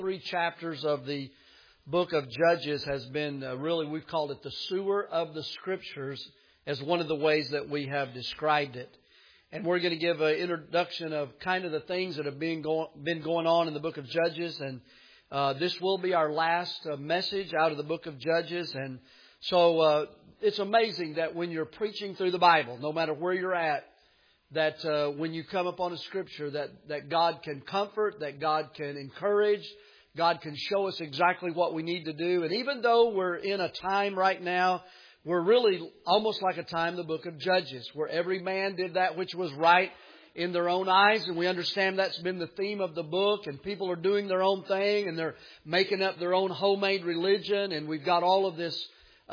3 chapters of the book of Judges has been really, we've called it the sewer of the Scriptures as one of the ways that we have described it. And we're going to give an introduction of kind of the things that have been going on in the book of Judges. And this will be our last message out of the book of Judges. And so it's amazing that when you're preaching through the Bible, no matter where you're at, that when you come upon a Scripture, that God can comfort, that God can encourage, God can show us exactly what we need to do. And even though we're in a time right now, we're really almost like a time in the book of Judges, where every man did that which was right in their own eyes. And we understand that's been the theme of the book. And people are doing their own thing, and they're making up their own homemade religion. And we've got all of this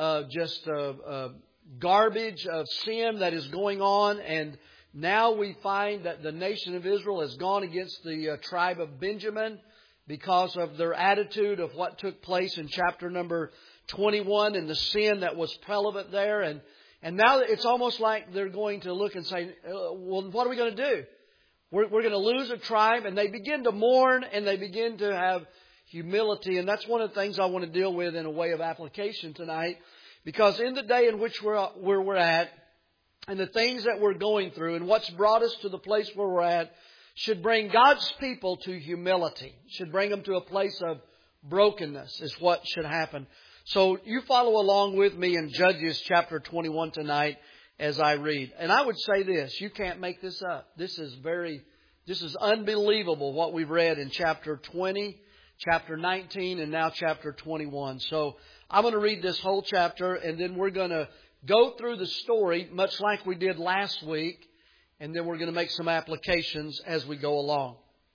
garbage of sin that is going on. And now we find that the nation of Israel has gone against the tribe of Benjamin because of their attitude of what took place in chapter number 21 and the sin that was prevalent there. And now it's almost like they're going to look and say, well, what are we going to do? We're going to lose a tribe. And they begin to mourn and they begin to have humility. And that's one of the things I want to deal with in a way of application tonight. Because in the day in which we're at, and the things that we're going through and what's brought us to the place where we're at should bring God's people to humility. Should bring them to a place of brokenness is what should happen. So you follow along with me in Judges chapter 21 tonight as I read. And I would say this, you can't make this up. This is unbelievable what we've read in chapter 20, chapter 19, and now chapter 21. So I'm going to read this whole chapter, and then we're going to go through the story much like we did last week, and then we're going to make some applications as we go along.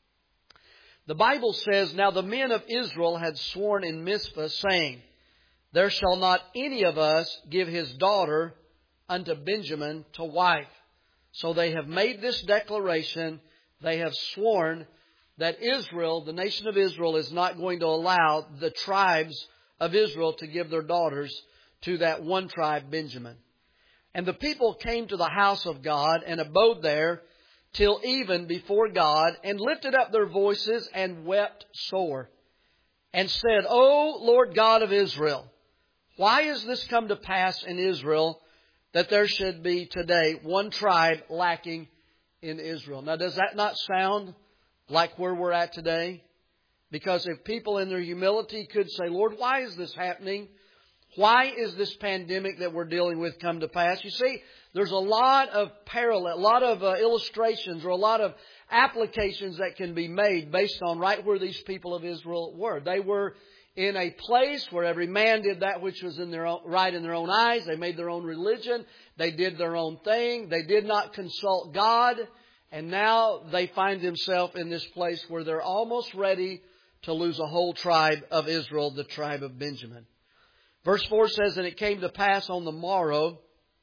The Bible says, "Now the men of Israel had sworn in Mizpah, saying, There shall not any of us give his daughter unto Benjamin to wife. So they have made this declaration, they have sworn that Israel, the nation of Israel, is not going to allow the tribes of Israel to give their daughters to that one tribe, Benjamin. And the people came to the house of God and abode there till even before God, and lifted up their voices and wept sore, and said, O Lord God of Israel, why is this come to pass in Israel, that there should be today one tribe lacking in Israel?" Now, does that not sound like where we're at today? Because if people in their humility could say, Lord, why is this happening? Why is this pandemic that we're dealing with come to pass? You see, there's a lot of parallel, a lot of illustrations or a lot of applications that can be made based on right where these people of Israel were. They were in a place where every man did that which was in their own, right in their own eyes. They made their own religion. They did their own thing. They did not consult God. And now they find themselves in this place where they're almost ready to lose a whole tribe of Israel, the tribe of Benjamin. Verse 4 says, "And it came to pass on the morrow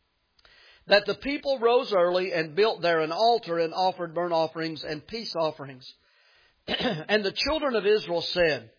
that the people rose early and built there an altar and offered burnt offerings and peace offerings. And the children of Israel said,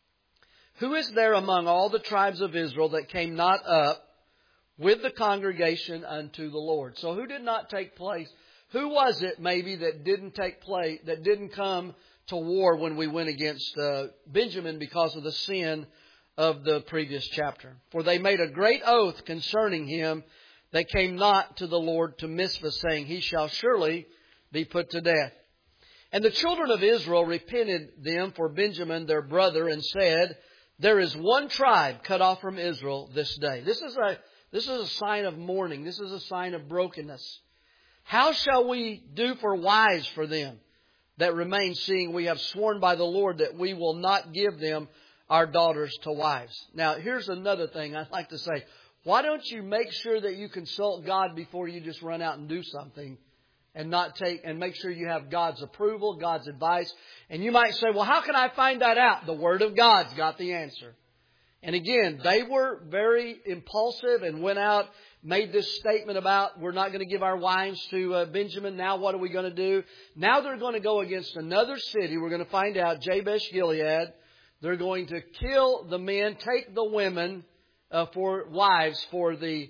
Who is there among all the tribes of Israel that came not up with the congregation unto the Lord?" So who did not take place? Who was it maybe that didn't take place, that didn't come to war when we went against Benjamin because of the sin of the previous chapter? "For they made a great oath concerning him that came not to the Lord to Mizpah, saying, He shall surely be put to death. And the children of Israel repented them for Benjamin their brother, and said, There is one tribe cut off from Israel this day." This is a sign of mourning. This is a sign of brokenness. "How shall we do for wives for them that remain, seeing we have sworn by the Lord that we will not give them our daughters to wives?" Now, here's another thing I'd like to say. Why don't you make sure that you consult God before you just run out and do something, and make sure you have God's approval, God's advice. And you might say, well, how can I find that out? The Word of God's got the answer. And again, they were very impulsive and went out, made this statement about, we're not going to give our wives to Benjamin. Now what are we going to do? Now they're going to go against another city. We're going to find out, Jabesh Gilead. They're going to kill the men, take the women for wives for the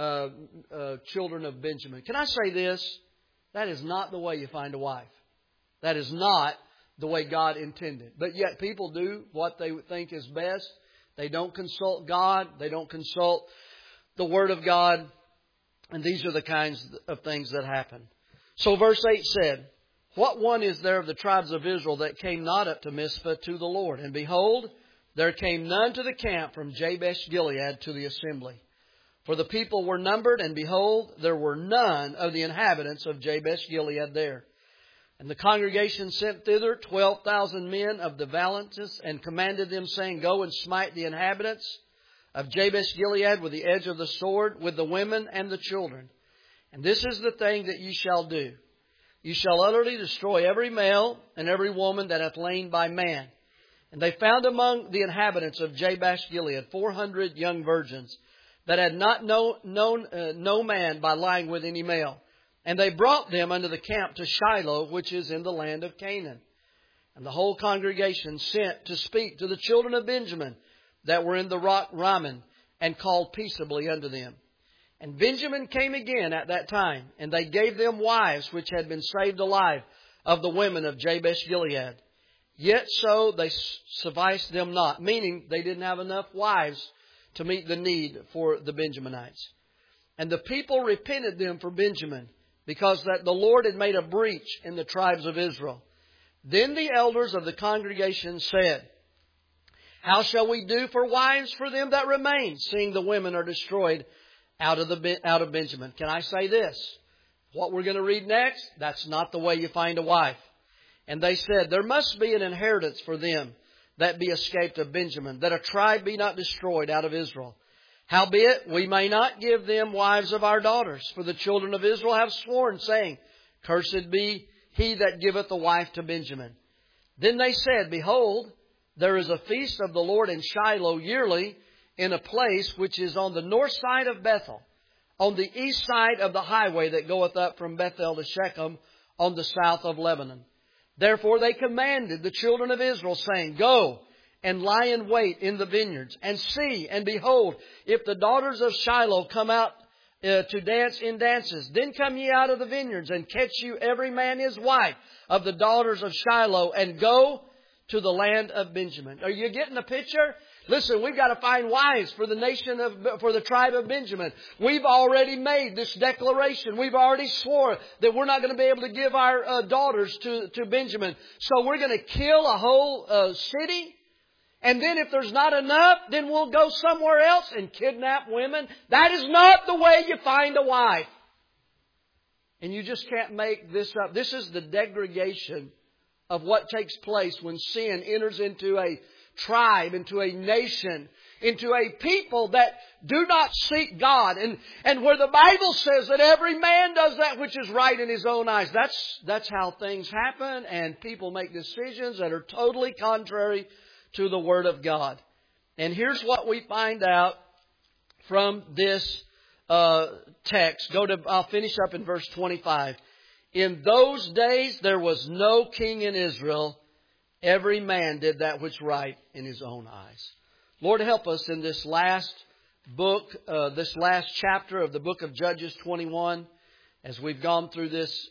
children of Benjamin. Can I say this? That is not the way you find a wife. That is not the way God intended. But yet people do what they think is best. They don't consult God. They don't consult the Word of God. And these are the kinds of things that happen. So verse 8 said, "What one is there of the tribes of Israel that came not up to Mizpah to the Lord? And behold, there came none to the camp from Jabesh Gilead to the assembly. For the people were numbered, and behold, there were none of the inhabitants of Jabesh Gilead there. And the congregation sent thither 12,000 men of the valiantest, and commanded them, saying, Go and smite the inhabitants of Jabesh Gilead with the edge of the sword, with the women and the children. And this is the thing that ye shall do. You shall utterly destroy every male and every woman that hath lain by man. And they found among the inhabitants of Jabesh Gilead 400 young virgins that had not known no man by lying with any male. And they brought them unto the camp to Shiloh, which is in the land of Canaan. And the whole congregation sent to speak to the children of Benjamin that were in the rock Rimmon, and called peaceably unto them. And Benjamin came again at that time, and they gave them wives which had been saved alive of the women of Jabesh Gilead. Yet so they sufficed them not," meaning they didn't have enough wives to meet the need for the Benjaminites. "And the people repented them for Benjamin, because that the Lord had made a breach in the tribes of Israel. Then the elders of the congregation said, How shall we do for wives for them that remain, seeing the women are destroyed out of Benjamin?" Can I say this? What we're going to read next, that's not the way you find a wife. "And they said, There must be an inheritance for them that be escaped of Benjamin, that a tribe be not destroyed out of Israel. Howbeit, we may not give them wives of our daughters, for the children of Israel have sworn, saying, Cursed be he that giveth a wife to Benjamin. Then they said, Behold, there is a feast of the Lord in Shiloh yearly, in a place which is on the north side of Bethel, on the east side of the highway that goeth up from Bethel to Shechem, on the south of Lebanon. Therefore they commanded the children of Israel, saying, Go and lie in wait in the vineyards, and see, and behold, if the daughters of Shiloh come out to dance in dances, then come ye out of the vineyards, and catch you every man his wife of the daughters of Shiloh, and go to the land of Benjamin." Are you getting the picture? Listen, we've got to find wives for the tribe of Benjamin. We've already made this declaration. We've already swore that we're not going to be able to give our daughters to Benjamin. So we're going to kill a whole city. And then if there's not enough, then we'll go somewhere else and kidnap women. That is not the way you find a wife. And you just can't make this up. This is the degradation of what takes place when sin enters into a tribe, into a nation, into a people that do not seek God. And where the Bible says that every man does that which is right in his own eyes. That's how things happen, and people make decisions that are totally contrary to the Word of God. And here's what we find out from this text. I'll finish up in verse 25. "In those days there was no king in Israel. Every man did that which right in his own eyes." Lord, help us in this last book, this last chapter of the book of Judges 21, as we've gone through this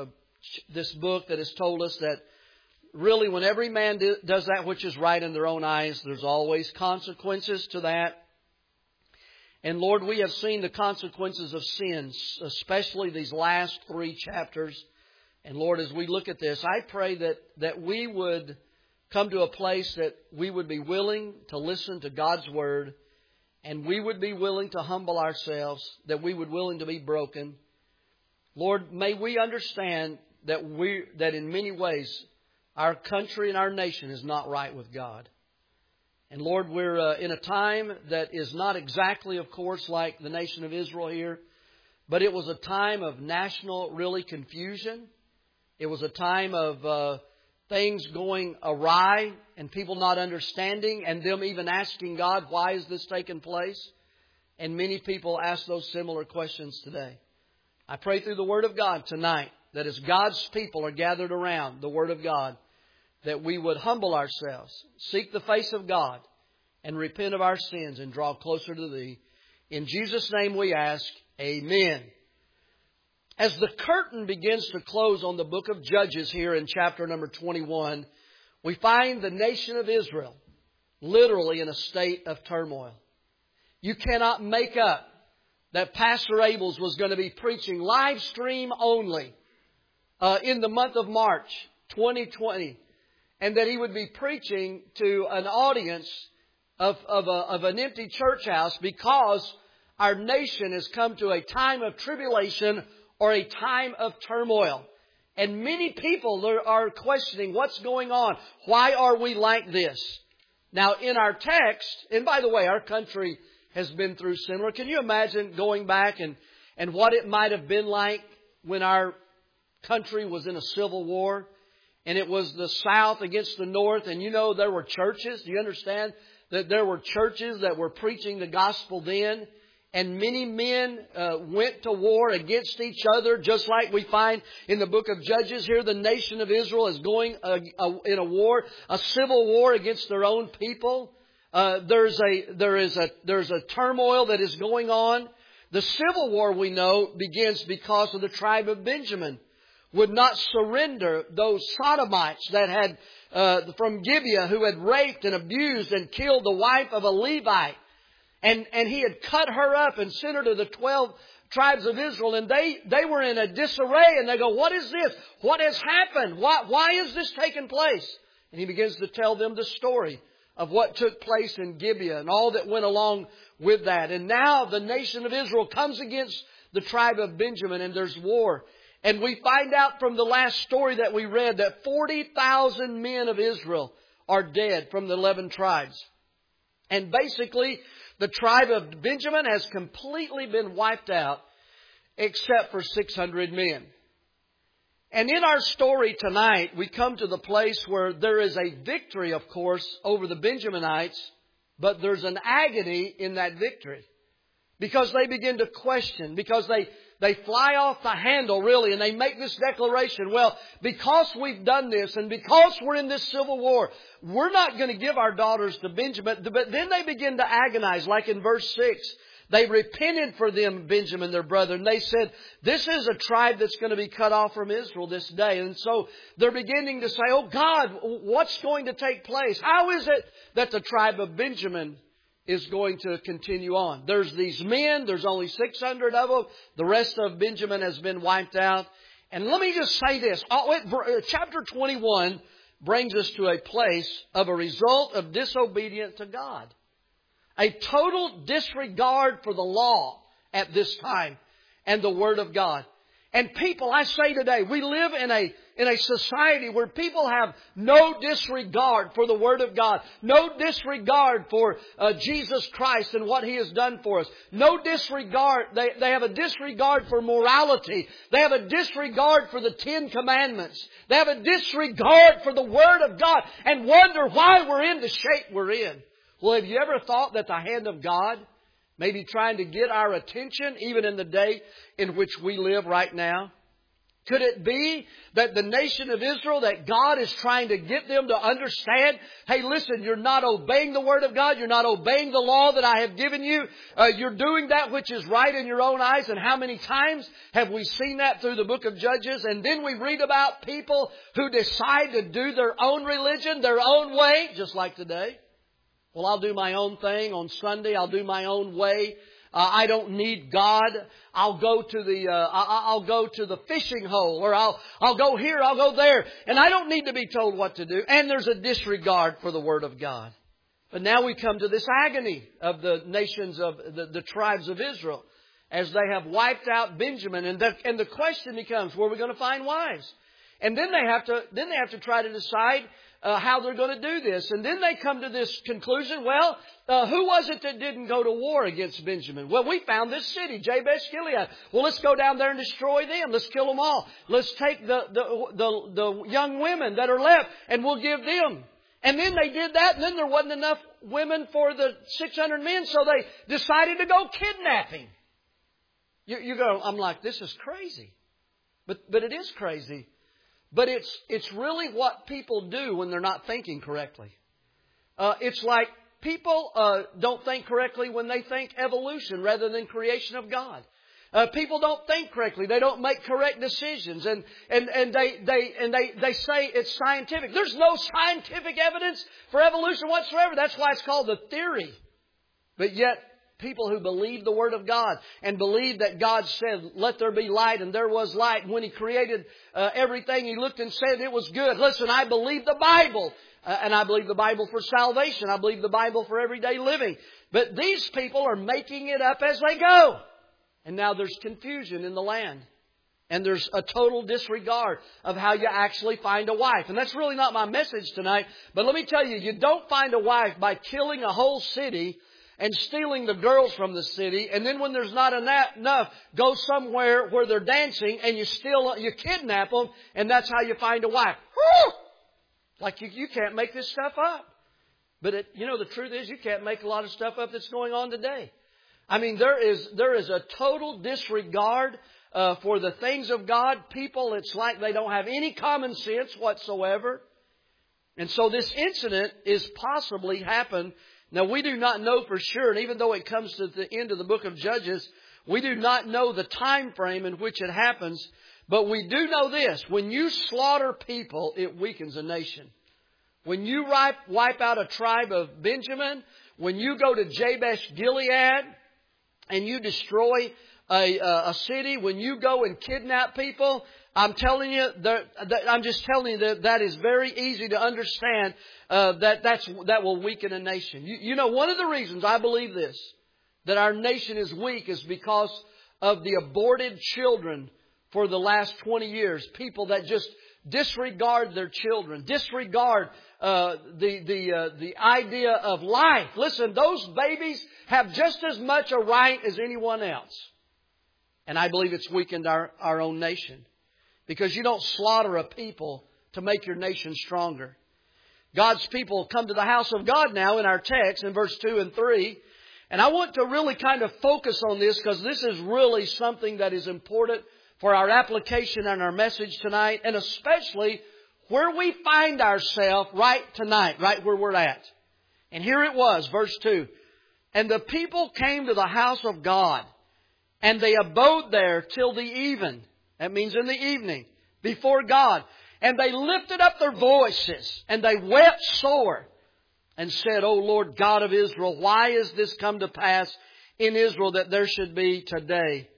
book that has told us that really, when every man does that which is right in their own eyes, there's always consequences to that. And Lord, we have seen the consequences of sins, especially these last 3 chapters. And Lord, as we look at this, I pray that we would come to a place that we would be willing to listen to God's Word, and we would be willing to humble ourselves, that we would be willing to be broken. Lord, may we understand that in many ways our country and our nation is not right with God. And Lord, we're in a time that is not exactly, of course, like the nation of Israel here, but it was a time of national, really, confusion. It was a time of things going awry and people not understanding, and them even asking God, why is this taking place? And many people ask those similar questions today. I pray through the Word of God tonight that as God's people are gathered around the Word of God, that we would humble ourselves, seek the face of God, and repent of our sins and draw closer to Thee. In Jesus' name we ask, Amen. As the curtain begins to close on the book of Judges here in chapter number 21, we find the nation of Israel literally in a state of turmoil. You cannot make up that Pastor Abels was going to be preaching live stream only in the month of March 2020, and that he would be preaching to an audience of an empty church house because our nation has come to a time of tribulation or a time of turmoil. And many people are questioning what's going on. Why are we like this? Now, in our text, and by the way, our country has been through similar. Can you imagine going back and what it might have been like when our country was in a civil war? And it was the South against the North. And you know, there were churches. Do you understand that there were churches that were preaching the gospel then? And many men went to war against each other, just like we find in the book of Judges. Here the nation of Israel is going in a war, a civil war against their own people. There is a turmoil that is going on. The civil war, we know, begins because of the tribe of Benjamin would not surrender those sodomites that had from Gibeah who had raped and abused and killed the wife of a Levite. And he had cut her up and sent her to the 12 tribes of Israel. And they were in a disarray. And they go, what is this? What has happened? Why is this taking place? And he begins to tell them the story of what took place in Gibeah and all that went along with that. And now the nation of Israel comes against the tribe of Benjamin and there's war. And we find out from the last story that we read that 40,000 men of Israel are dead from the 11 tribes. And basically, the tribe of Benjamin has completely been wiped out except for 600 men. And in our story tonight, we come to the place where there is a victory, of course, over the Benjaminites, but there's an agony in that victory. Because they begin to question, because they fly off the handle, really, and they make this declaration, well, because we've done this and because we're in this civil war, we're not going to give our daughters to Benjamin. But then they begin to agonize, like in verse 6. They repented for them, Benjamin, their brother, and they said, this is a tribe that's going to be cut off from Israel this day. And so they're beginning to say, oh God, what's going to take place? How is it that the tribe of Benjamin is going to continue on? There's these men. There's only 600 of them. The rest of Benjamin has been wiped out. And let me just say this. Chapter 21 brings us to a place of a result of disobedience to God. A total disregard for the law at this time and the Word of God. And people, I say today, we live in a society where people have no disregard for the Word of God. No disregard for Jesus Christ and what He has done for us. No disregard. They have a disregard for morality. They have a disregard for the 10 Commandments. They have a disregard for the Word of God and wonder why we're in the shape we're in. Well, have you ever thought that the hand of God may be trying to get our attention even in the day in which we live right now? Could it be that the nation of Israel, that God is trying to get them to understand, hey, listen, you're not obeying the Word of God. You're not obeying the law that I have given you. You're doing that which is right in your own eyes. And how many times have we seen that through the book of Judges? And then we read about people who decide to do their own religion, their own way, just like today. Well, I'll do my own thing on Sunday. I'll do my own way. I don't need God. I'll go to the fishing hole, or I'll go here, I'll go there, and I don't need to be told what to do. And there's a disregard for the Word of God. But now we come to this agony of the nations of the tribes of Israel as they have wiped out Benjamin, and the question becomes, where are we going to find wives? And then they have to try to decide how they're going to do this. And then they come to this conclusion, well, who was it that didn't go to war against Benjamin? Well, we found this city, Jabesh Gilead. Well, let's go down there and destroy them. Let's kill them all. Let's take the young women that are left and we'll give them. And then they did that, and then there wasn't enough women for the 600 men, so they decided to go kidnapping. You go, I'm like, this is crazy. But it is crazy. But it's really what people do when they're not thinking correctly. It's like people don't think correctly when they think evolution rather than creation of God. People don't think correctly. They don't make correct decisions. And they say it's scientific. There's no scientific evidence for evolution whatsoever. That's why it's called the theory. But yet, people who believe the Word of God and believe that God said, let there be light, and there was light. And when He created everything, He looked and said it was good. Listen, I believe the Bible. And I believe the Bible for salvation. I believe the Bible for everyday living. But these people are making it up as they go. And now there's confusion in the land. And there's a total disregard of how you actually find a wife. And that's really not my message tonight. But let me tell you, you don't find a wife by killing a whole city and stealing the girls from the city. And then when there's not enough, go somewhere where they're dancing and you kidnap them. And that's how you find a wife. Whew! Like you can't make this stuff up. But the truth is you can't make a lot of stuff up that's going on today. I mean, there is a total disregard for the things of God. People, it's like they don't have any common sense whatsoever. And so this incident is possibly happened. Now, we do not know for sure, and even though it comes to the end of the book of Judges, we do not know the time frame in which it happens. But we do know this. When you slaughter people, it weakens a nation. When you wipe out a tribe of Benjamin, when you go to Jabesh Gilead and you destroy a city, when you go and kidnap people, I'm telling you, I'm just telling you that is very easy to understand that will weaken a nation. You know, one of the reasons I believe this, that our nation is weak, is because of the aborted children for the last 20 years. People that just disregard their children, disregard the idea of life. Listen, those babies have just as much a right as anyone else. And I believe it's weakened our own nation. Because you don't slaughter a people to make your nation stronger. God's people come to the house of God now in our text in verse 2 and 3. And I want to really kind of focus on this because this is really something that is important for our application and our message tonight. And especially where we find ourselves right tonight, right where we're at. And here it was, verse 2. And the people came to the house of God, and they abode there till the even. That means in the evening, before God. And they lifted up their voices, and they wept sore, and said, O Lord God of Israel, why is this come to pass in Israel that there should be today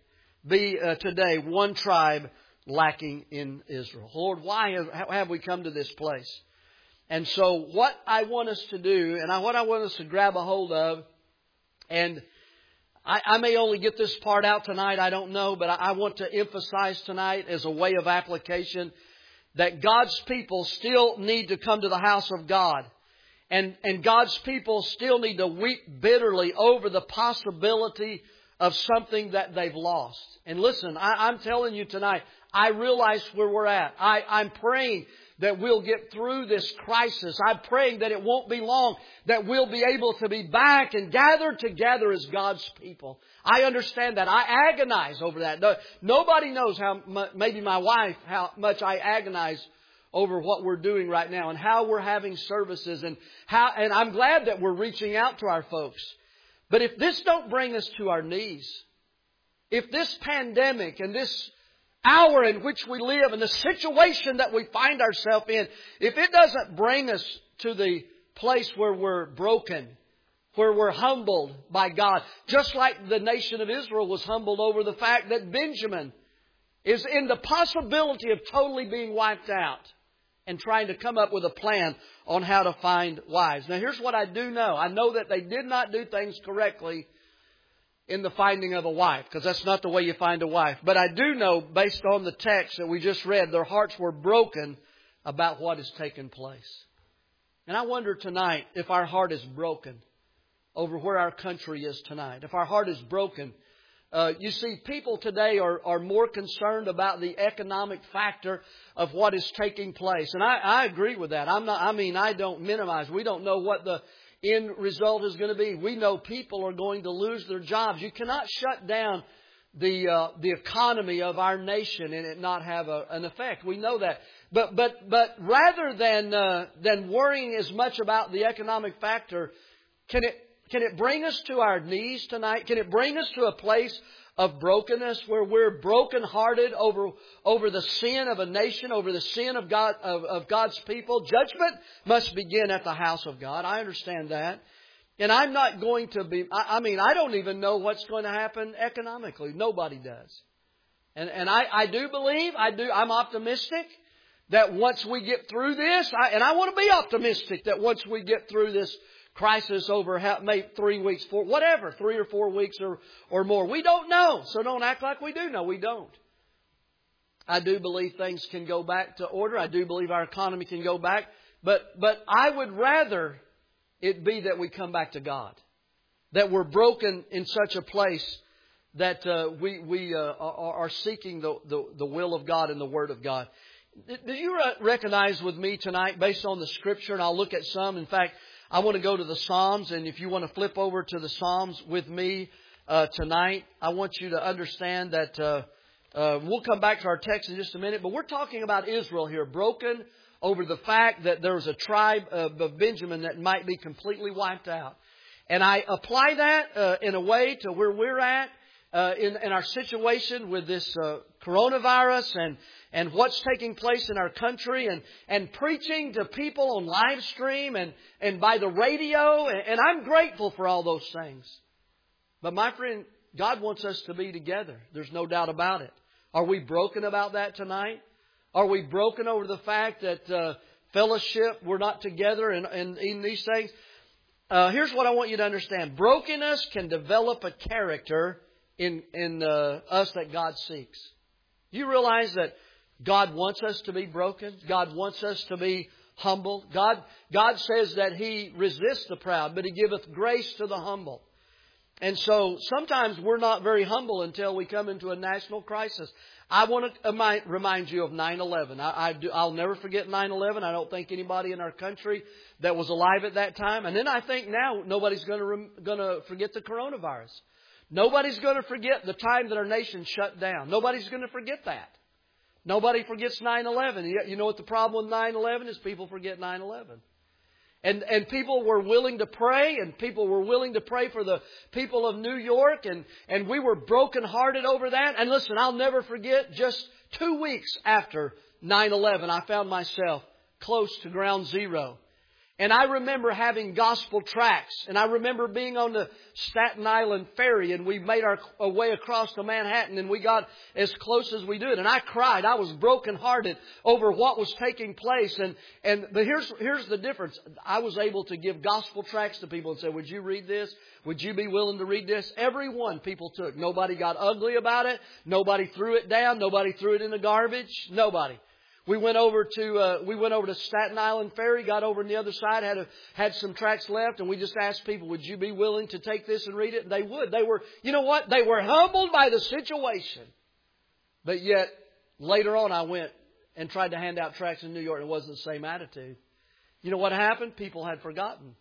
one tribe lacking in Israel? Lord, why have we come to this place? And so what I want us to do, and what I want us to grab a hold of, and I may only get this part out tonight, I don't know, but I want to emphasize tonight as a way of application that God's people still need to come to the house of God. And God's people still need to weep bitterly over the possibility of something that they've lost. And listen, I'm telling you tonight, I realize where we're at. I'm praying that we'll get through this crisis. I'm praying that it won't be long, that we'll be able to be back and gathered together as God's people. I understand that. I agonize over that. Nobody knows maybe my wife, how much I agonize over what we're doing right now and how we're having services and I'm glad that we're reaching out to our folks. But if this don't bring us to our knees, if this pandemic and this hour in which we live and the situation that we find ourselves in, if it doesn't bring us to the place where we're broken, where we're humbled by God, just like the nation of Israel was humbled over the fact that Benjamin is in the possibility of totally being wiped out, and trying to come up with a plan on how to find wives. Now here's what I do know. I know that they did not do things correctly in the finding of a wife, because that's not the way you find a wife. But I do know, based on the text that we just read, their hearts were broken about what has taken place. And I wonder tonight if our heart is broken over where our country is tonight. If our heart is broken. You see, people today are more concerned about the economic factor of what is taking place. And I agree with that. I don't minimize. We don't know what the end result is going to be. We know people are going to lose their jobs. You cannot shut down the economy of our nation and it not have an effect. We know that. But rather than worrying as much about the economic factor, can it bring us to our knees tonight? Can it bring us to a place of brokenness, where we're brokenhearted over the sin of a nation, over the sin of God, of God's people. Judgment must begin at the house of God. I understand that. And I'm not going to be, I don't even know what's going to happen economically. Nobody does. And I do believe, I'm optimistic that once we get through this, and I want to be optimistic that once we get through this crisis over maybe 3 weeks, 4, whatever, 3 or 4 weeks or more. We don't know. So don't act like we do know. We don't. I do believe things can go back to order. I do believe our economy can go back. But I would rather it be that we come back to God. That we're broken in such a place that we are seeking the will of God and the Word of God. Do you recognize with me tonight, based on the Scripture, and I'll look at some. In fact, I want to go to the Psalms, and if you want to flip over to the Psalms with me tonight, I want you to understand that we'll come back to our text in just a minute, but we're talking about Israel here, broken over the fact that there was a tribe of Benjamin that might be completely wiped out. And I apply that in a way to where we're at in our situation with this coronavirus and what's taking place in our country and preaching to people on live stream and by the radio. And I'm grateful for all those things. But my friend, God wants us to be together. There's no doubt about it. Are we broken about that tonight? Are we broken over the fact that fellowship, we're not together in these things? Here's what I want you to understand. Brokenness can develop a character in us that God seeks. You realize that God wants us to be broken. God wants us to be humble. God says that He resists the proud, but He giveth grace to the humble. And so sometimes we're not very humble until we come into a national crisis. I want to remind you of 9/11. I'll never forget 9/11. I don't think anybody in our country that was alive at that time. And then I think now nobody's going to forget the coronavirus. Nobody's going to forget the time that our nation shut down. Nobody's going to forget that. Nobody forgets 9/11. You know what the problem with 9/11 is? People forget 9/11. And people were willing to pray, and people were willing to pray for the people of New York, and we were brokenhearted over that. And listen, I'll never forget, just 2 weeks after 9/11, I found myself close to ground zero. And I remember having gospel tracts. And I remember being on the Staten Island ferry. And we made our way across to Manhattan. And we got as close as we did. And I cried. I was brokenhearted over what was taking place. But here's the difference. I was able to give gospel tracts to people and say, would you read this? Would you be willing to read this? Every one people took. Nobody got ugly about it. Nobody threw it down. Nobody threw it in the garbage. Nobody. We went over to Staten Island ferry, got over on the other side, had some tracts left, and we just asked people, would you be willing to take this and read it? And they would. They were, you know what? They were humbled by the situation. But yet, later on, I went and tried to hand out tracts in New York, and it wasn't the same attitude. You know what happened? People had forgotten.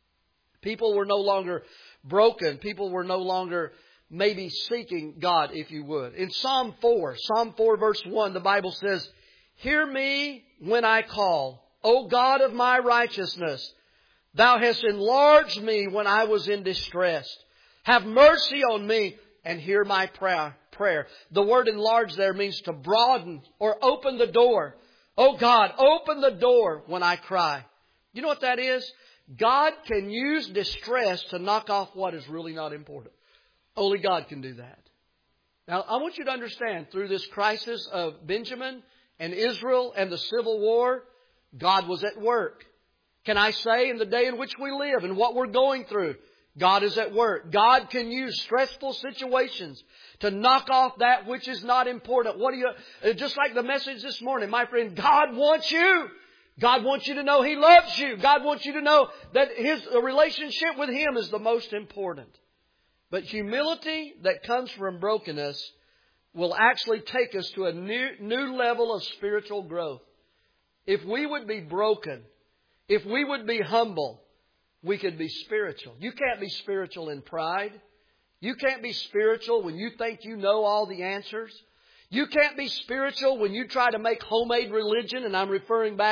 People were no longer broken. People were no longer maybe seeking God, if you would. In Psalm 4 verse 1, the Bible says, hear me when I call, O God of my righteousness. Thou hast enlarged me when I was in distress. Have mercy on me and hear my prayer. The word enlarge there means to broaden or open the door. Oh God, open the door when I cry. You know what that is? God can use distress to knock off what is really not important. Only God can do that. Now, I want you to understand, through this crisis of Benjamin and Israel and the Civil War, God was at work. Can I say, in the day in which we live and what we're going through, God is at work. God can use stressful situations to knock off that which is not important. Just like the message this morning, my friend, God wants you. God wants you to know He loves you. God wants you to know that His relationship with Him is the most important. But humility that comes from brokenness will actually take us to a new level of spiritual growth. If we would be broken, if we would be humble, we could be spiritual. You can't be spiritual in pride. You can't be spiritual when you think you know all the answers. You can't be spiritual when you try to make homemade religion, and I'm referring back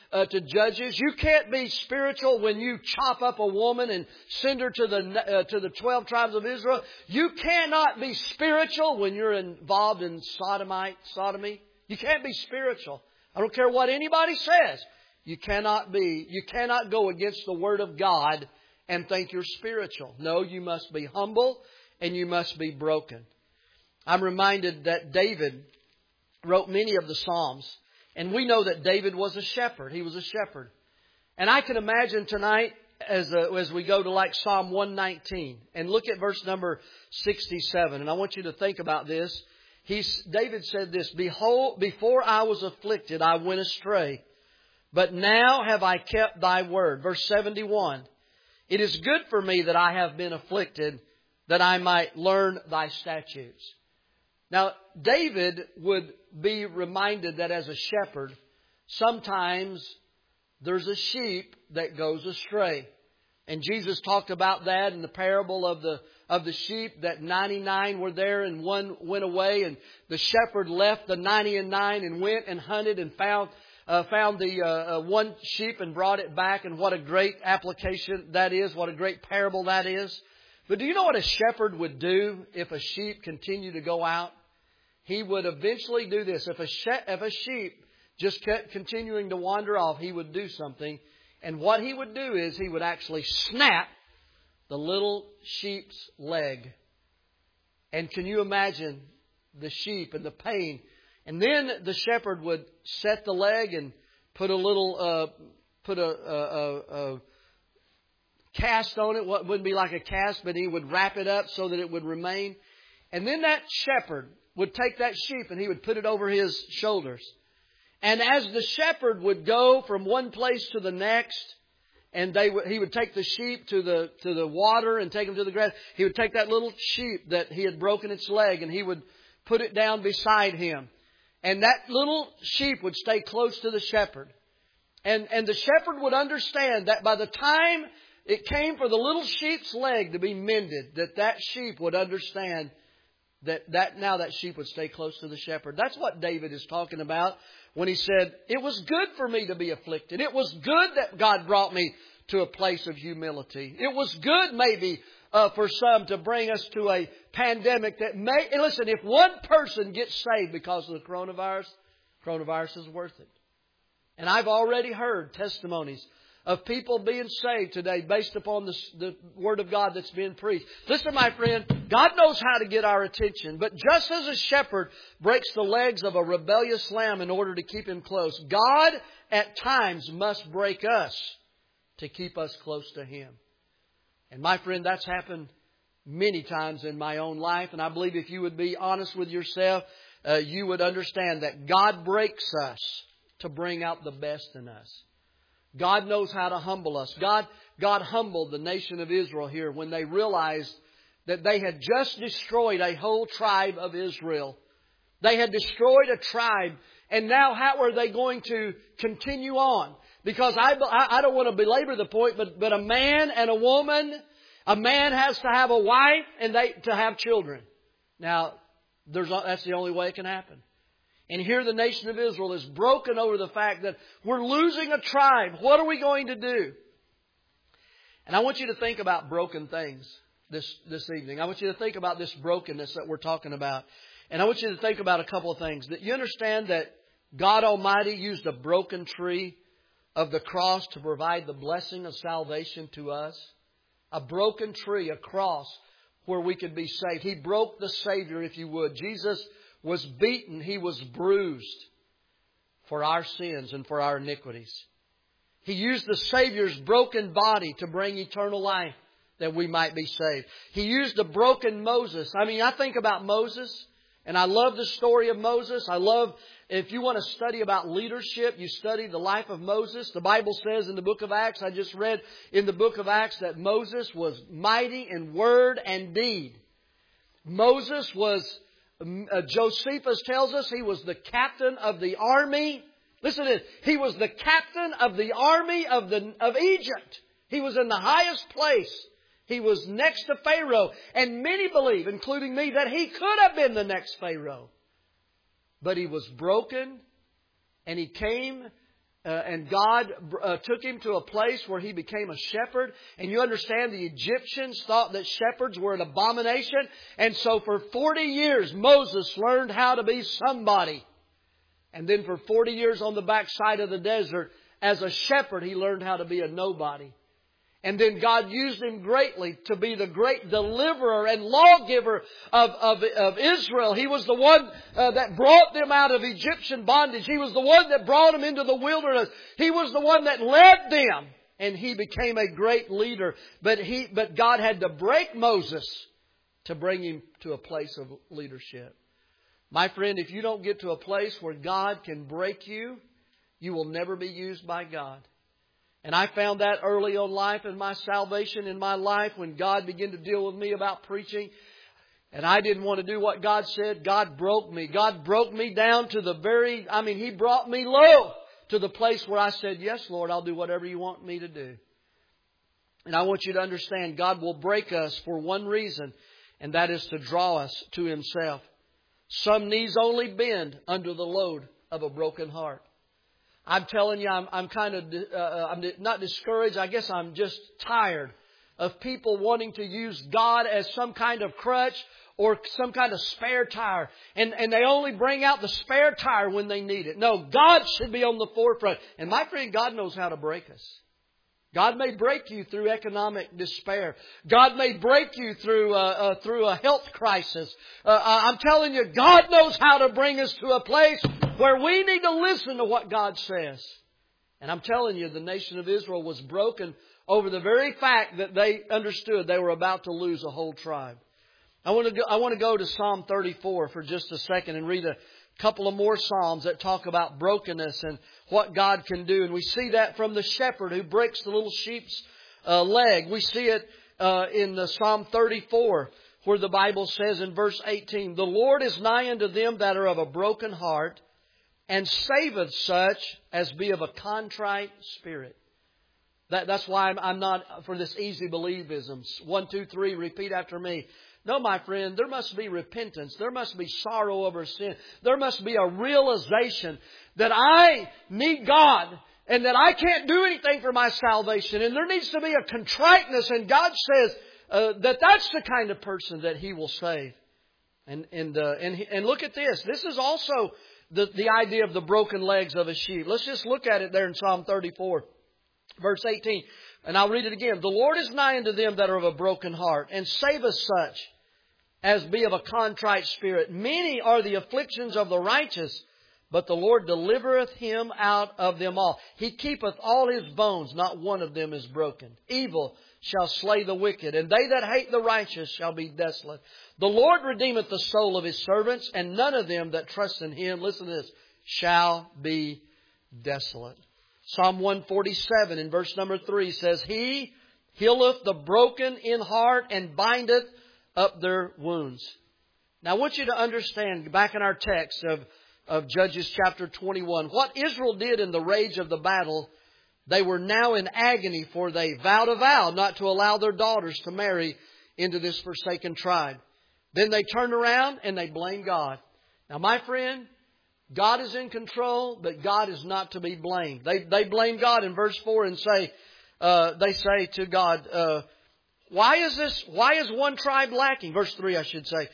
to Judges. You can't be spiritual when you chop up a woman and send her to the 12 tribes of Israel. You cannot be spiritual when you're involved in sodomy. You can't be spiritual. I don't care what anybody says. You cannot go against the Word of God and think you're spiritual. No, you must be humble and you must be broken. I'm reminded that David wrote many of the Psalms. And we know that David was a shepherd. He was a shepherd. And I can imagine tonight as we go to like Psalm 119 and look at verse number 67. And I want you to think about this. David said this, "Behold, before I was afflicted, I went astray. But now have I kept thy word." Verse 71. "It is good for me that I have been afflicted, that I might learn thy statutes." Now, David would be reminded that as a shepherd, sometimes there's a sheep that goes astray. And Jesus talked about that in the parable of the sheep, that 99 were there and one went away. And the shepherd left the 99 and went and hunted and found the one sheep and brought it back. And what a great application that is. What a great parable that is. But do you know what a shepherd would do if a sheep continued to go out? He would eventually do this. If a sheep just kept continuing to wander off, he would do something. And what he would do is he would actually snap the little sheep's leg. And can you imagine the sheep and the pain? And then the shepherd would set the leg and put a cast on it. What wouldn't be like a cast, but he would wrap it up so that it would remain. And then that shepherd would take that sheep and he would put it over his shoulders. And as the shepherd would go from one place to the next, and he would take the sheep to the water and take them to the grass, he would take that little sheep that he had broken its leg and he would put it down beside him. And that little sheep would stay close to the shepherd. And the shepherd would understand that by the time it came for the little sheep's leg to be mended, that sheep would understand that now that sheep would stay close to the shepherd. That's what David is talking about when he said, "It was good for me to be afflicted. It was good that God brought me to a place of humility. It was good maybe for some to bring us to a pandemic that may..." And listen, if one person gets saved because of the coronavirus is worth it. And I've already heard testimonies of people being saved today based upon the Word of God that's being preached. Listen, my friend, God knows how to get our attention. But just as a shepherd breaks the legs of a rebellious lamb in order to keep him close, God at times must break us to keep us close to Him. And my friend, that's happened many times in my own life. And I believe if you would be honest with yourself, you would understand that God breaks us to bring out the best in us. God knows how to humble us. God humbled the nation of Israel here when they realized that they had just destroyed a whole tribe of Israel. They had destroyed a tribe. And now how are they going to continue on? Because I don't want to belabor the point, but a man and a woman, a man has to have a wife and to have children. Now, that's the only way it can happen. And here the nation of Israel is broken over the fact that we're losing a tribe. What are we going to do? And I want you to think about broken things this evening. I want you to think about this brokenness that we're talking about. And I want you to think about a couple of things. That you understand that God Almighty used a broken tree of the cross to provide the blessing of salvation to us. A broken tree, a cross, where we could be saved. He broke the Savior, if you would. Jesus was beaten. He was bruised for our sins and for our iniquities. He used the Savior's broken body to bring eternal life that we might be saved. He used a broken Moses. I think about Moses, and I love the story of Moses. If you want to study about leadership, you study the life of Moses. The Bible says in the book of Acts, I just read in the book of Acts that Moses was mighty in word and deed. Moses was, Josephus tells us, he was the captain of the army. Listen to this. He was the captain of the army of Egypt. He was in the highest place. He was next to Pharaoh. And many believe, including me, that he could have been the next Pharaoh. But he was broken, and he came And God took him to a place where he became a shepherd. And you understand the Egyptians thought that shepherds were an abomination. And so for 40 years Moses learned how to be somebody. And then for 40 years on the backside of the desert, as a shepherd, he learned how to be a nobody. And then God used him greatly to be the great deliverer and lawgiver of Israel. He was the one that brought them out of Egyptian bondage. He was the one that brought them into the wilderness. He was the one that led them. And he became a great leader. But God had to break Moses to bring him to a place of leadership. My friend, if you don't get to a place where God can break you, you will never be used by God. And I found that early on life in my salvation in my life when God began to deal with me about preaching. And I didn't want to do what God said. God broke me. God broke me down to He brought me low to the place where I said, yes, Lord, I'll do whatever you want me to do. And I want you to understand God will break us for one reason, and that is to draw us to Himself. Some knees only bend under the load of a broken heart. I'm telling you, I'm not discouraged. I guess I'm just tired of people wanting to use God as some kind of crutch or some kind of spare tire. And they only bring out the spare tire when they need it. No, God should be on the forefront. And my friend, God knows how to break us. God may break you through economic despair. God may break you through a health crisis. I'm telling you, God knows how to bring us to a place where we need to listen to what God says. And I'm telling you, the nation of Israel was broken over the very fact that they understood they were about to lose a whole tribe. I want to go to Psalm 34 for just a second and read a couple of more Psalms that talk about brokenness and what God can do. And we see that from the shepherd who breaks the little sheep's leg. We see it in Psalm 34 where the Bible says in verse 18, the Lord is nigh unto them that are of a broken heart, and saveth such as be of a contrite spirit. That's why I'm not for this easy believism. 1, 2, 3, repeat after me. No, my friend, there must be repentance. There must be sorrow over sin. There must be a realization that I need God and that I can't do anything for my salvation. And there needs to be a contriteness. And God says that's the kind of person that He will save. And look at this. This is also the idea of the broken legs of a sheep. Let's just look at it there in Psalm 34, verse 18. And I'll read it again. The Lord is nigh unto them that are of a broken heart, and saveth such as be of a contrite spirit. Many are the afflictions of the righteous, but the Lord delivereth him out of them all. He keepeth all his bones, not one of them is broken. Evil shall slay the wicked, and they that hate the righteous shall be desolate. The Lord redeemeth the soul of His servants, and none of them that trust in Him, listen to this, shall be desolate. Psalm 147 in verse number 3 says, He healeth the broken in heart and bindeth up their wounds. Now I want you to understand, back in our text of Judges chapter 21, what Israel did in the rage of the battle. They were now in agony, for they vowed a vow not to allow their daughters to marry into this forsaken tribe. Then they turned around and they blamed God. Now my friend, God is in control, but God is not to be blamed. They blame God in verse 4 and say, they say to God, why is one tribe lacking? Verse 3 I should say.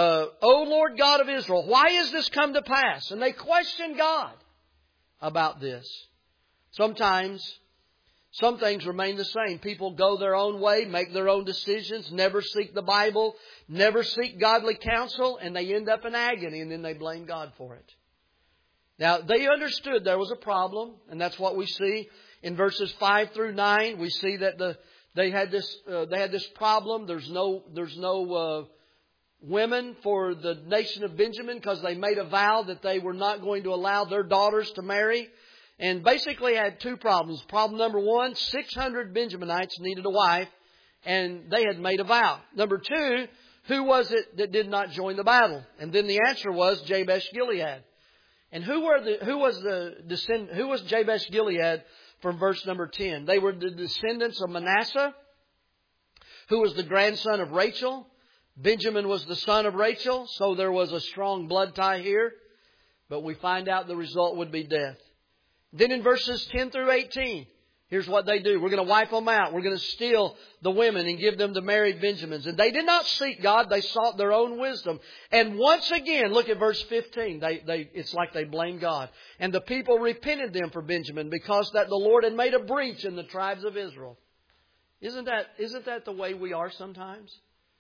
O Lord God of Israel, why is this come to pass? And they question God about this. Sometimes, some things remain the same. People go their own way, make their own decisions, never seek the Bible, never seek godly counsel, and they end up in agony, and then they blame God for it. Now, they understood there was a problem, and that's what we see in verses 5 through 9. We see that they had this problem. There's no women for the nation of Benjamin because they made a vow that they were not going to allow their daughters to marry. And basically had two problems. Problem number 1, 600 Benjaminites needed a wife, and they had made a vow. Number 2, who was it that did not join the battle? And then the answer was Jabesh Gilead. And who was Jabesh Gilead from verse number 10? They were the descendants of Manasseh, who was the grandson of Rachel. Benjamin was the son of Rachel, so there was a strong blood tie here. But we find out the result would be death. Then in verses 10 through 18, here's what they do. We're going to wipe them out. We're going to steal the women and give them to married Benjamins. And they did not seek God. They sought their own wisdom. And once again, look at verse 15. It's like they blame God. And the people repented them for Benjamin because that the Lord had made a breach in the tribes of Israel. Isn't that the way we are sometimes?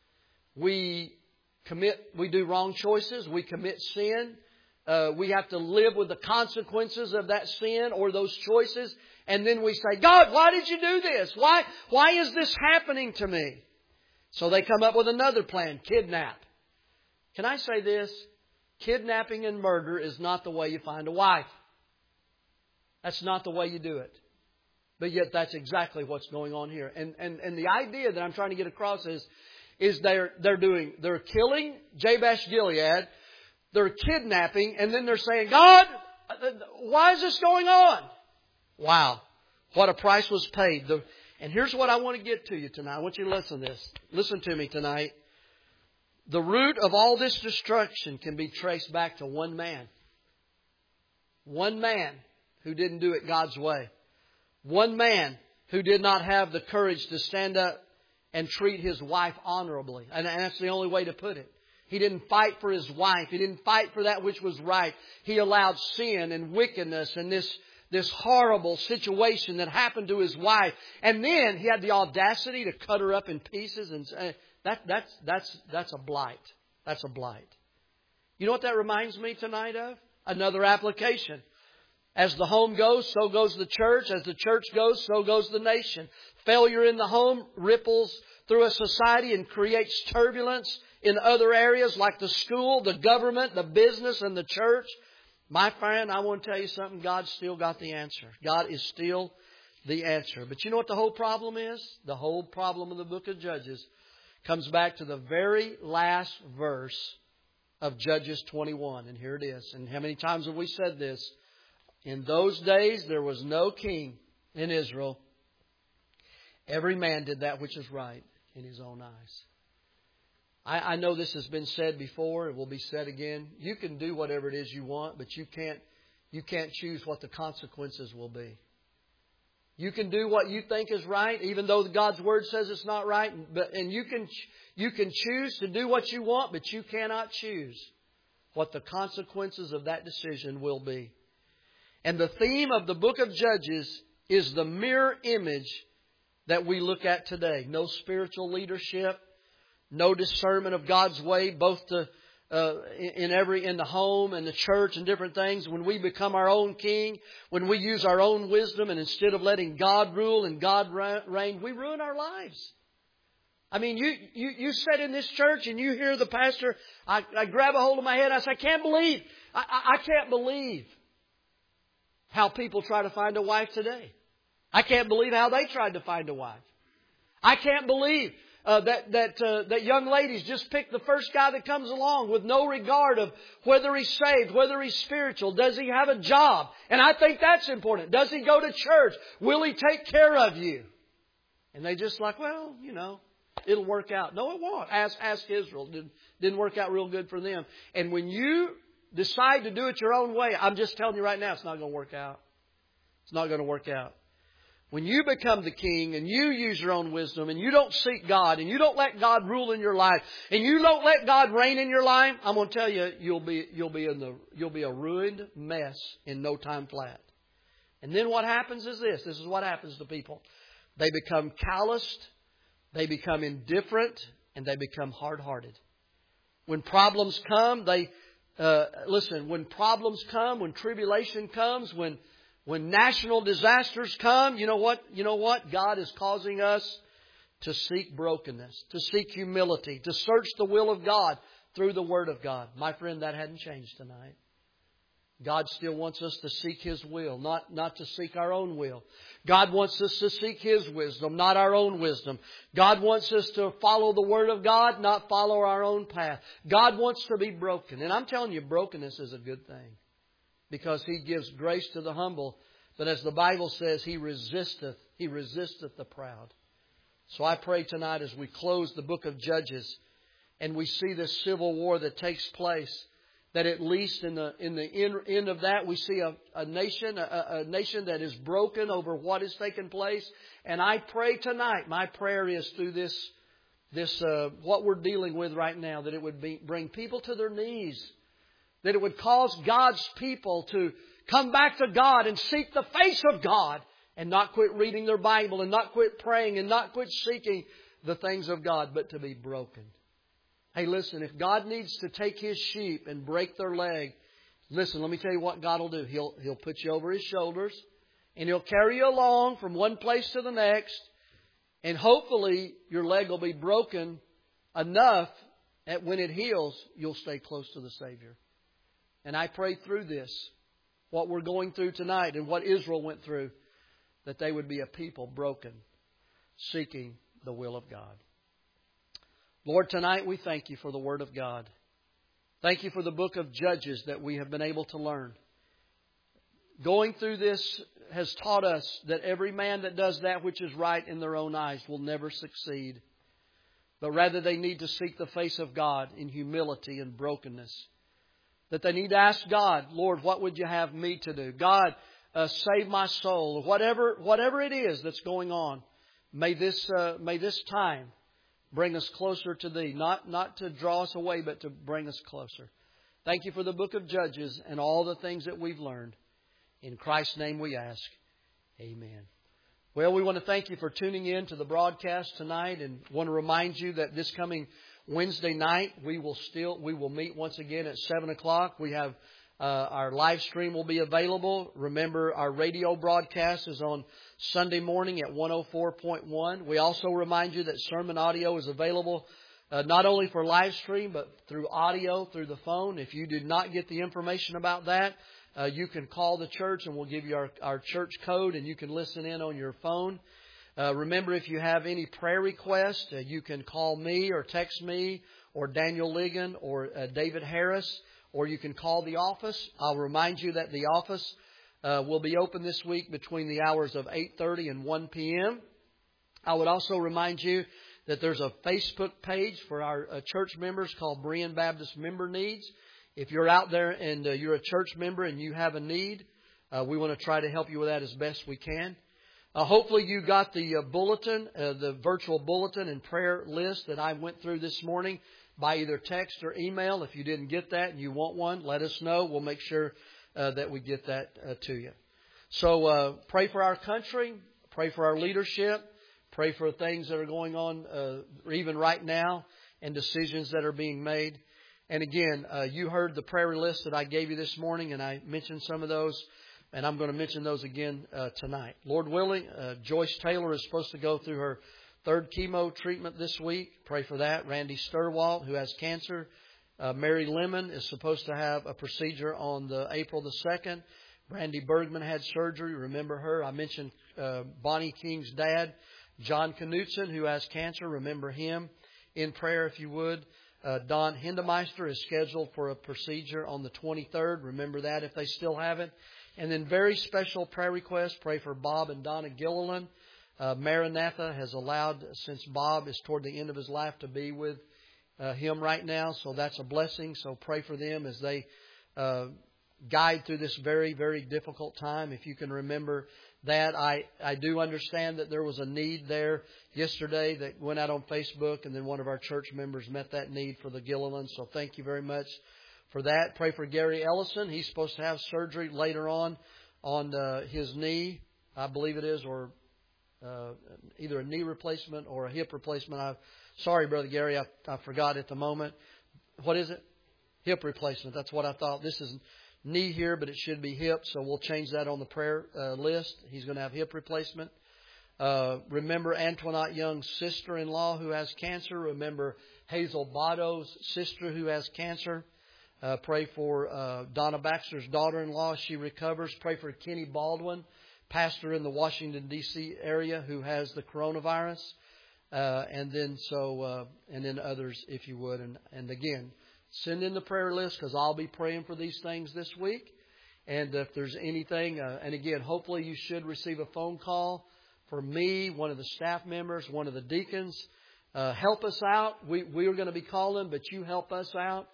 We do wrong choices. We commit sin. We have to live with the consequences of that sin or those choices. And then we say, God, why did you do this? Why is this happening to me? So they come up with another plan, kidnap. Can I say this? Kidnapping and murder is not the way you find a wife. That's not the way you do it. But yet that's exactly what's going on here. And the idea that I'm trying to get across is they're killing Jabesh Gilead. They're kidnapping, and then they're saying, God, why is this going on? Wow. What a price was paid. And here's what I want to get to you tonight. I want you to listen to this. Listen to me tonight. The root of all this destruction can be traced back to one man. One man who didn't do it God's way. One man who did not have the courage to stand up and treat his wife honorably. And that's the only way to put it. He didn't fight for his wife. He didn't fight for that which was right. He allowed sin and wickedness and this horrible situation that happened to his wife. And then he had the audacity to cut her up in pieces. And that's a blight. That's a blight. You know what that reminds me tonight of? Another application. As the home goes, so goes the church. As the church goes, so goes the nation. Failure in the home ripples through a society and creates turbulence in other areas like the school, the government, the business, and the church. My friend, I want to tell you something. God's still got the answer. God is still the answer. But you know what the whole problem is? The whole problem of the book of Judges comes back to the very last verse of Judges 21. And here it is. And how many times have we said this? In those days there was no king in Israel. Every man did that which is right in his own eyes. I know this has been said before. It will be said again. You can do whatever it is you want, but you can't choose what the consequences will be. You can do what you think is right, even though God's Word says it's not right. And you can choose to do what you want, but you cannot choose what the consequences of that decision will be. And the theme of the book of Judges is the mirror image that we look at today. No spiritual leadership. No discernment of God's way, both in the home and the church and different things. When we become our own king, when we use our own wisdom and instead of letting God rule and God reign, we ruin our lives. I mean, you sit in this church and you hear the pastor. I grab a hold of my head. I say, I can't believe how people try to find a wife today. I can't believe how they tried to find a wife. I can't believe that young ladies just pick the first guy that comes along with no regard of whether he's saved, whether he's spiritual. Does he have a job? And I think that's important. Does he go to church? Will he take care of you? And they just like, well, it'll work out. No, it won't. Ask Israel. Didn't work out real good for them. And when you decide to do it your own way, I'm just telling you right now, it's not going to work out. It's not going to work out. When you become the king and you use your own wisdom and you don't seek God and you don't let God rule in your life and you don't let God reign in your life, I'm going to tell you, you'll be a ruined mess in no time flat. And then what happens is this. This is what happens to people. They become calloused, they become indifferent, and they become hard-hearted. When problems come, when problems come, when tribulation comes, when national disasters come, you know what? God is causing us to seek brokenness, to seek humility, to search the will of God through the Word of God. My friend, that hadn't changed tonight. God still wants us to seek His will, not to seek our own will. God wants us to seek His wisdom, not our own wisdom. God wants us to follow the Word of God, not follow our own path. God wants to be broken. And I'm telling you, brokenness is a good thing. Because He gives grace to the humble. But as the Bible says, He resisteth the proud. So I pray tonight as we close the book of Judges and we see this civil war that takes place, that at least in the end of that we see a nation that is broken over what has taken place. And I pray tonight, my prayer is through this what we're dealing with right now, that it would bring people to their knees, that it would cause God's people to come back to God and seek the face of God, and not quit reading their Bible, and not quit praying, and not quit seeking the things of God, but to be broken. Hey, listen, if God needs to take His sheep and break their leg, listen, let me tell you what God will do. He'll put you over His shoulders, and He'll carry you along from one place to the next, and hopefully your leg will be broken enough that when it heals, you'll stay close to the Savior. And I pray through this, what we're going through tonight and what Israel went through, that they would be a people broken, seeking the will of God. Lord, tonight we thank You for the Word of God. Thank You for the book of Judges that we have been able to learn. Going through this has taught us that every man that does that which is right in their own eyes will never succeed. But rather they need to seek the face of God in humility and brokenness. That they need to ask God, Lord, what would You have me to do? God, save my soul. Whatever it is that's going on, may this time bring us closer to Thee. Not to draw us away, but to bring us closer. Thank You for the book of Judges and all the things that we've learned. In Christ's name we ask. Amen. Well, we want to thank you for tuning in to the broadcast tonight, and want to remind you that this coming Wednesday night we will meet once again at 7 o'clock. We have our live stream will be available. Remember, our radio broadcast is on Sunday morning at 104.1. We also remind you that sermon audio is available not only for live stream, but through audio, through the phone. If you did not get the information about that, you can call the church and we'll give you our church code, and you can listen in on your phone. Remember, if you have any prayer requests, you can call me or text me or Daniel Ligon or David Harris, or you can call the office. I'll remind you that the office will be open this week between the hours of 8:30 and 1 p.m. I would also remind you that there's a Facebook page for our church members called Berean Baptist Member Needs. If you're out there and you're a church member and you have a need, we want to try to help you with that as best we can. Hopefully you got the bulletin, the virtual bulletin and prayer list that I went through this morning by either text or email. If you didn't get that and you want one, let us know. We'll make sure that we get that to you. So pray for our country. Pray for our leadership. Pray for things that are going on even right now and decisions that are being made. And again, you heard the prayer list that I gave you this morning, and I mentioned some of those, and I'm going to mention those again tonight. Lord willing, Joyce Taylor is supposed to go through her third chemo treatment this week. Pray for that. Randy Sturwalt, who has cancer. Mary Lemon is supposed to have a procedure on April the 2nd. Brandy Bergman had surgery. Remember her. I mentioned Bonnie King's dad, John Knutson, who has cancer. Remember him in prayer if you would. Don Hindemeister is scheduled for a procedure on the 23rd. Remember that if they still have it. And then very special prayer requests. Pray for Bob and Donna Gilliland. Maranatha has allowed, since Bob is toward the end of his life, to be with him right now. So that's a blessing. So pray for them as they guide through this very, very difficult time. If you can remember that. I do understand that there was a need there yesterday that went out on Facebook, and then one of our church members met that need for the Gillilands. So thank you very much for that. Pray for Gary Ellison. He's supposed to have surgery later on his knee, I believe it is, or either a knee replacement or a hip replacement. Sorry, Brother Gary, I forgot at the moment. What is it? Hip replacement. That's what I thought. This is knee here, but it should be hip, so we'll change that on the prayer list. He's going to have hip replacement. Remember Antoinette Young's sister-in-law who has cancer. Remember Hazel Botto's sister who has cancer. Pray for Donna Baxter's daughter-in-law. She recovers. Pray for Kenny Baldwin, pastor in the Washington, D.C. area who has the coronavirus. And then others, if you would. And again, send in the prayer list because I'll be praying for these things this week. And if there's anything, and again, hopefully you should receive a phone call from me, one of the staff members, one of the deacons. Help us out. We are going to be calling, but you help us out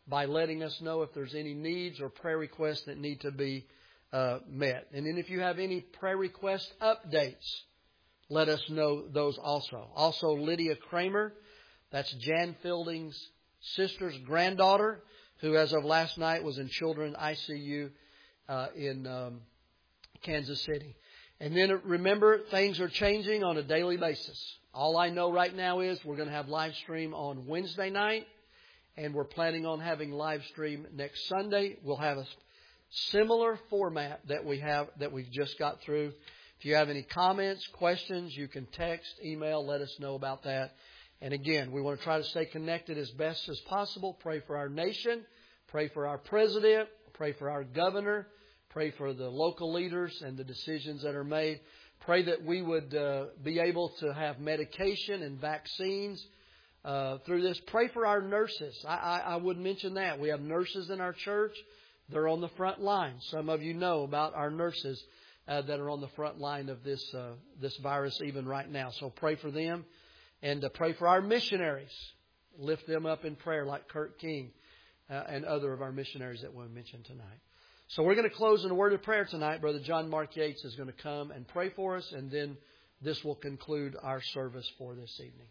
by letting us know if there's any needs or prayer requests that need to be met. And then if you have any prayer request updates, let us know those also. Also, Lydia Kramer, that's Jan Fielding's sister's granddaughter, who as of last night was in children's ICU in Kansas City. And then remember, things are changing on a daily basis. All I know right now is we're going to have live stream on Wednesday night, and we're planning on having live stream next Sunday. We'll have a similar format that we've just got through. If you have any comments, questions, you can text, email, let us know about that. And again, we want to try to stay connected as best as possible. Pray for our nation. Pray for our president. Pray for our governor. Pray for the local leaders and the decisions that are made. Pray that we would be able to have medication and vaccines through this. Pray for our nurses. I would mention that. We have nurses in our church. They're on the front line. Some of you know about our nurses that are on the front line of this virus even right now. So pray for them. And pray for our missionaries. Lift them up in prayer like Kurt King and other of our missionaries that we'll mention tonight. So we're going to close in a word of prayer tonight. Brother John Mark Yates is going to come and pray for us, and then this will conclude our service for this evening.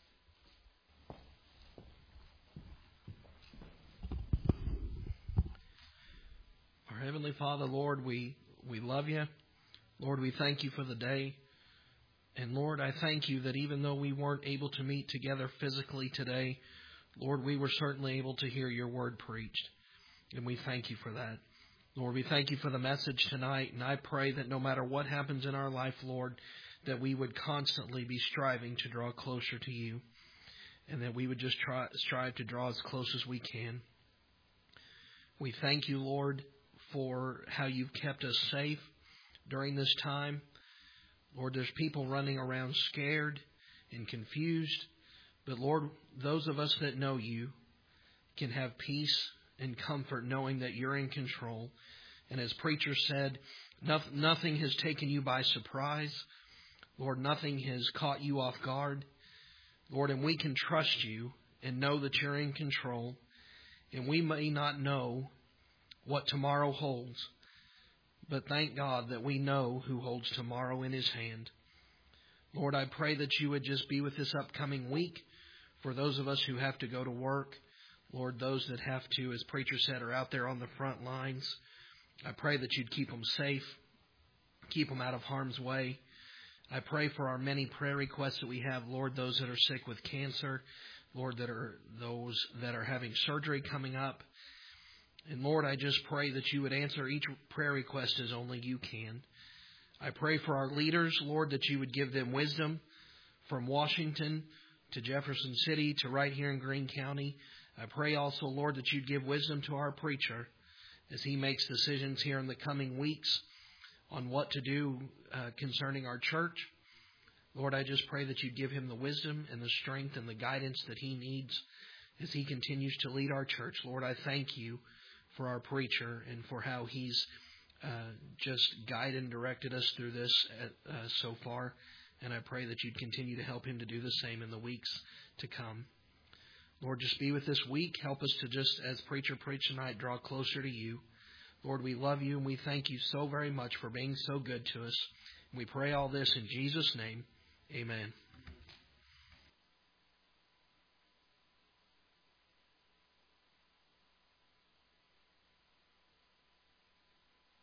Our Heavenly Father, Lord, we love you. Lord, we thank you for the day. And Lord, I thank you that even though we weren't able to meet together physically today, Lord, we were certainly able to hear your word preached. And we thank you for that. Lord, we thank you for the message tonight, and I pray that no matter what happens in our life, Lord, that we would constantly be striving to draw closer to you, and that we would just strive to draw as close as we can. We thank you, Lord, for how you've kept us safe during this time. Lord, there's people running around scared and confused, but Lord, those of us that know you can have peace and comfort knowing that you're in control. And as preacher said, nothing has taken you by surprise. Lord, nothing has caught you off guard. Lord, and we can trust you and know that you're in control. And we may not know what tomorrow holds, but thank God that we know who holds tomorrow in his hand. Lord, I pray that you would just be with this upcoming week for those of us who have to go to work. Lord, those that have to, as preacher said, are out there on the front lines. I pray that you'd keep them safe, keep them out of harm's way. I pray for our many prayer requests that we have, Lord, those that are sick with cancer, Lord, those that are having surgery coming up. And Lord, I just pray that you would answer each prayer request as only you can. I pray for our leaders, Lord, that you would give them wisdom from Washington to Jefferson City to right here in Greene County. I pray also, Lord, that you'd give wisdom to our preacher as he makes decisions here in the coming weeks on what to do concerning our church. Lord, I just pray that you'd give him the wisdom and the strength and the guidance that he needs as he continues to lead our church. Lord, I thank you for our preacher and for how he's just guided and directed us through this so far. And I pray that you'd continue to help him to do the same in the weeks to come. Lord, just be with this week. Help us to just, as preacher preached tonight, draw closer to you. Lord, we love you and we thank you so very much for being so good to us. We pray all this in Jesus' name. Amen.